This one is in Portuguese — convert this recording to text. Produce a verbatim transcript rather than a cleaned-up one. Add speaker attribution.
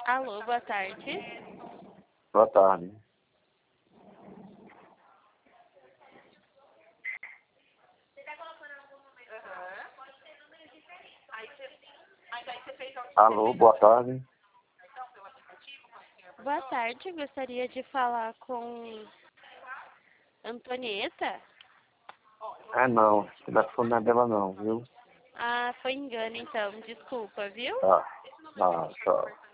Speaker 1: Alô, boa tarde.
Speaker 2: Boa tarde. Alô, boa tarde.
Speaker 1: Boa tarde, gostaria de falar com Antonieta.
Speaker 2: Ah, não. O telefone não é dela não, viu?
Speaker 1: Ah, foi engano então, desculpa, viu?
Speaker 2: Tá. Ah, tchau.